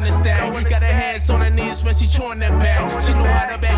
understand. Got her hands on her knees when she chewing that bag. She knew how to back